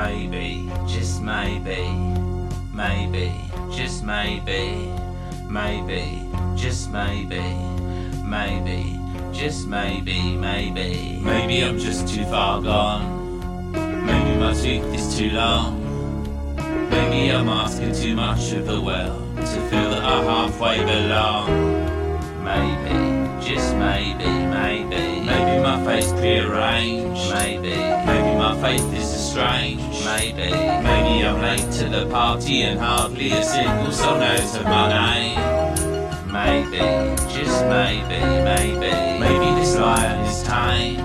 Maybe, just maybe, maybe, just maybe, maybe, just maybe, maybe, just maybe, maybe. Maybe I'm just too far gone. Maybe my tooth is too long. Maybe I'm asking too much of the world to feel that I halfway belong. Maybe, just maybe, maybe. Maybe my face prearranged. Maybe my faith is estranged. Maybe I'm late to the party and hardly a single soul knows of my name. Maybe, just maybe, maybe. Maybe this lion is tame,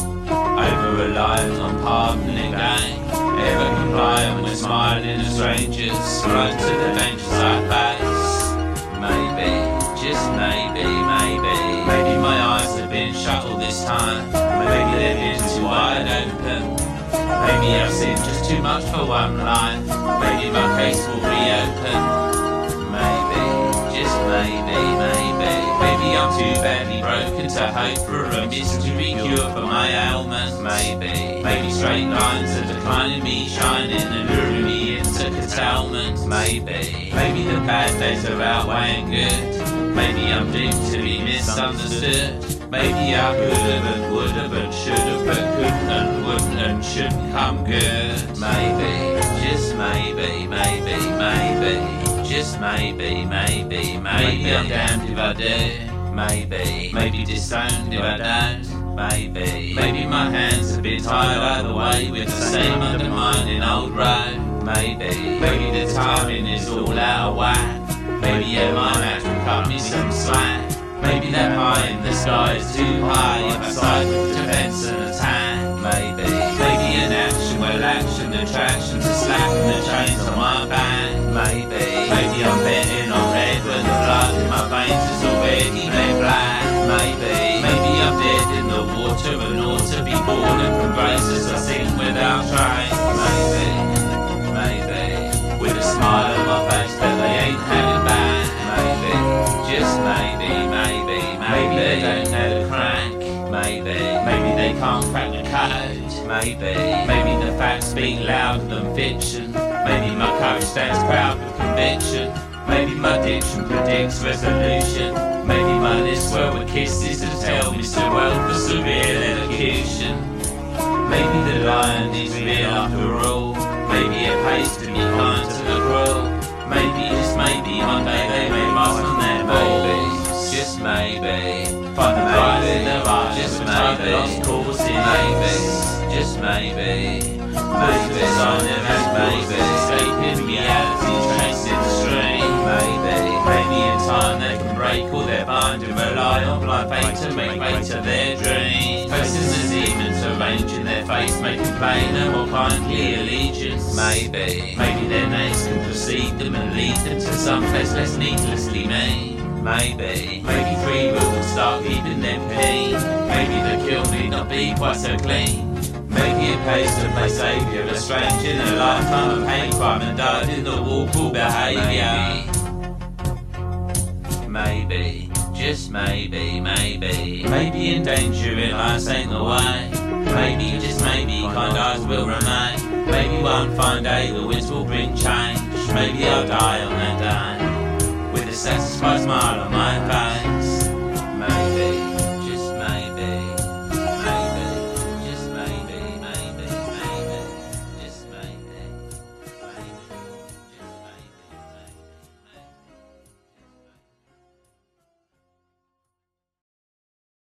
over-reliant on pardon and gain, ever compliant when smiling at strangers, prone to the dangers I face. Maybe, just maybe, maybe. Maybe my eyes have been shut all this time. Maybe they've been too wide open. Maybe I've seen just too much for one life. Maybe my case will reopen. Maybe, just maybe, maybe. Maybe I'm too badly broken to hope for a mystery cure for my ailment. Maybe straight lines are declining me, shining and luring me into curtailment. Maybe the bad days are outweighing good. Maybe I'm doomed to be misunderstood. Maybe I could've and would've and should've, but couldn't and wouldn't and shouldn't come good. Maybe, just maybe, maybe, maybe, just maybe, maybe, maybe. Maybe I'm damned if I do. Maybe disowned if I don't. Maybe my hands have been tied either way with the same undermining old road. Maybe the timing is all out of whack. Maybe my match will cut me some slack. Maybe that pie in the sky is too high if I side with defense and attack. Maybe an action will action attraction to slacken the chains on my back. Maybe I'm betting on red when the blood in my veins is already bled black. Maybe I'm dead in the water and ought to be born from grace as I sing without trying. Maybe with a smile on my face that they ain't had it back. Just maybe, maybe they don't know the crack. Maybe they can't crack the code. Maybe the facts speak louder than fiction. Maybe my courage stands proud with conviction. Maybe my diction predicts resolution. Maybe my lips swell with kisses to tell me so well for surreal elocution. Maybe the lion is real after all. Maybe it pays to be kind to the cruel. Maybe, just maybe, one day they may mark on their balls. Just maybe, find the prize in their eyes. Just maybe, lost causes. Just maybe, the sign of maybe, escaping reality, tracing the stream. Maybe in time they can break all their bind and rely on blind faith to make way to their dreams. Facing the demons, arranging their face, making plain and more kindly allegiance. Maybe their names can precede them and lead them to some place less needlessly mean. Maybe free will will start keeping them clean. Maybe the kill need not be quite so clean. Maybe it pays to play saviour, a stranger in a lifetime of hate crime and died in the awful behaviour. Maybe, just maybe, maybe. Maybe in danger in life ain't the way. Maybe, just maybe, kind eyes will remain. Maybe one fine day the winds will bring change. Maybe I'll die on that day with a satisfied smile on my face.